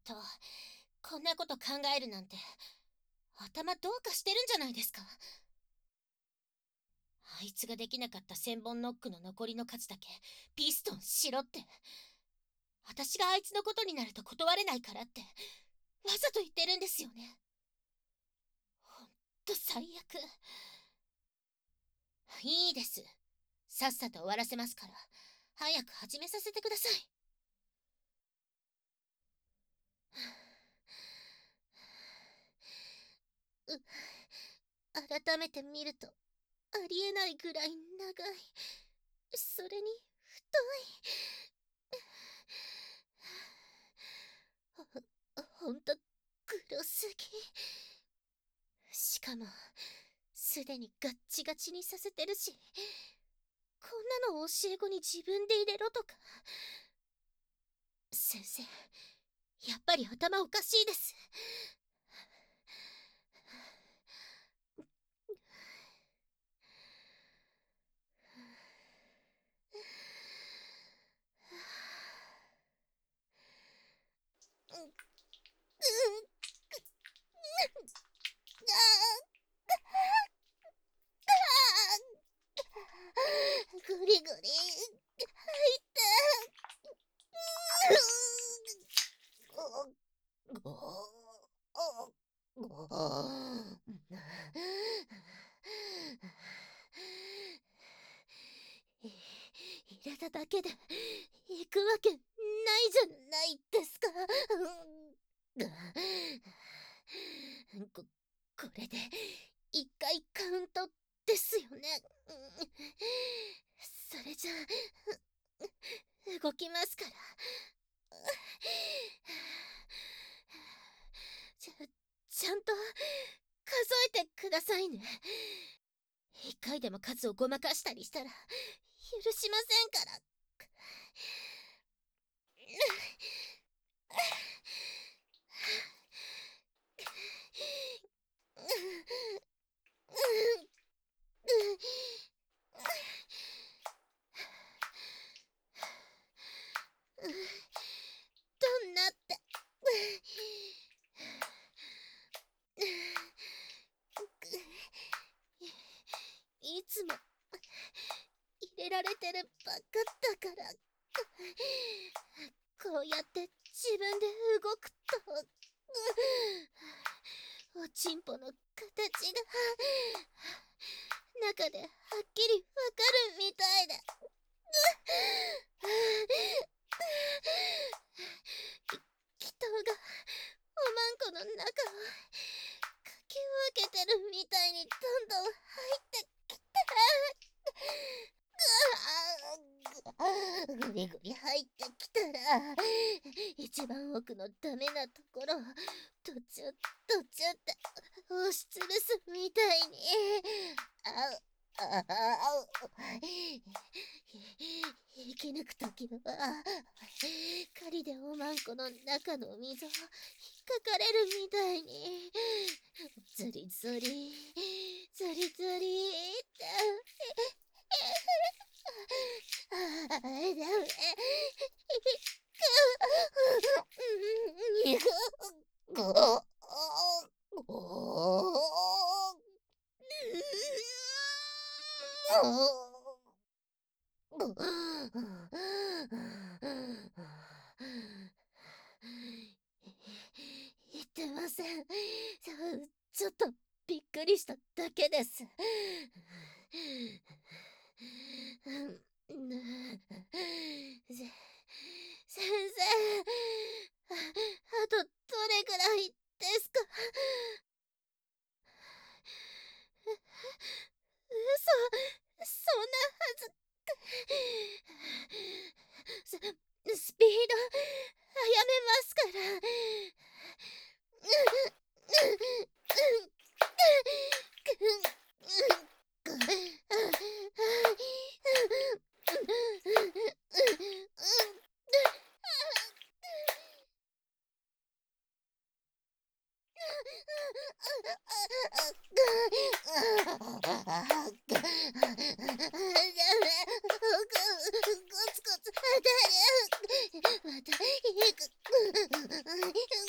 と、こんなこと考えるなんて、頭どうかしてるんじゃないですか。あいつができなかった1000本ノックの残りの数だけ、ピストンしろって。私があいつのことになると断れないからって、わざと言ってるんですよね。ほんと最悪。いいです。さっさと終わらせますから、早く始めさせてください。改めて見ると、ありえないぐらい長い。それに、太い。ほんと、黒すぎ。しかも、すでにガッチガチにさせてるし、こんなの教え子に自分で入れろとか。先生、やっぱり頭おかしいです。うん、うん、グリグリ、入って。入れただけで行くわけないじゃないですか。こ、これで一回カウントですよね。それじゃあ動きますから。ちゃんと数えてくださいね。一回でも数をごまかしたりしたら許しませんから。どんなって。いつも入れられてるばっかだから。こうやって自分で動くと、おちんぽの形が中ではっきりわかるみたいで。祈祷がおまんこの中をかき分けてるみたいにどんどん入ってきて。ぐりぐり入ってきたら、一番奥のダメなところを途中途中って押しつぶすみたいに。あうあう生き抜くときは狩りでおまんこの中の溝を引っかかれるみたいに、ズリズリズリズリってダメ。言ってません。ちょっとびっくりしただけです。せ先生、あとどれぐらいですか？嘘、そんなはず。スピード、速めますから。コツコツ当たる。また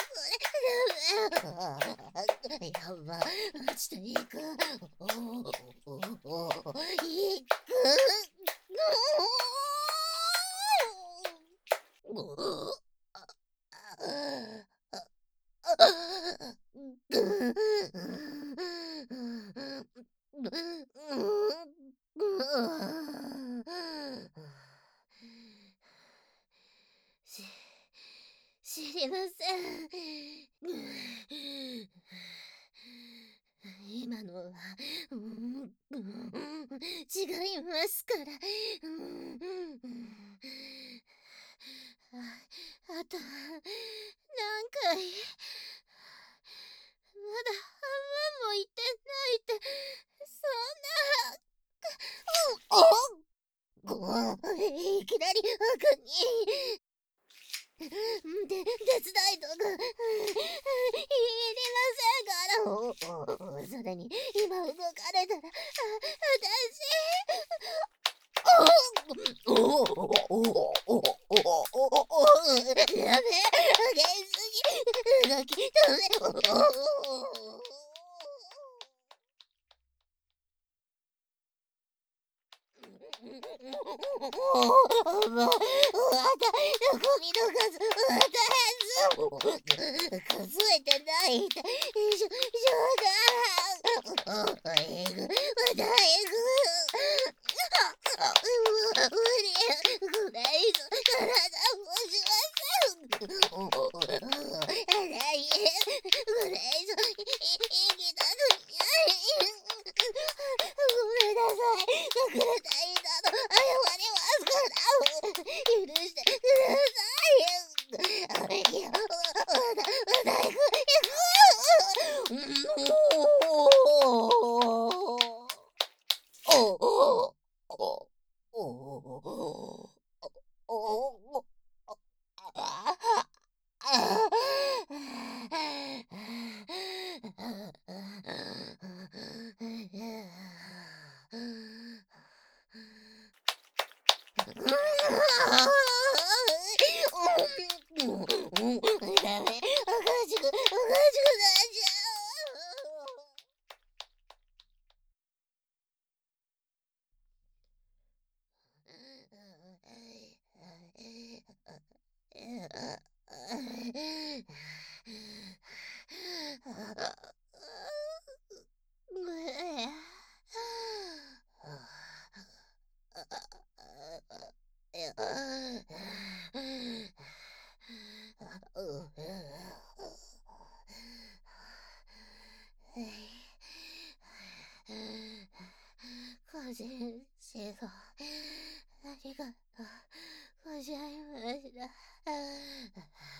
知りません。今のは、違いますから。あと、何回。まだ半分も行ってないって、そんな。いきなり赤に。手伝いとか、いりませんから。それに、今動かれたら、やべえ、激すぎ、動き止め。ゴミの数、数えてないって、だいぶ、無理、これ以上、体持ちません。これ以上、生きたくない。ごめんなさい。隠れたいんだと謝りますから。許してください。いや、行ダメ、おかしくなっちゃ個人集合、ありがとうございました。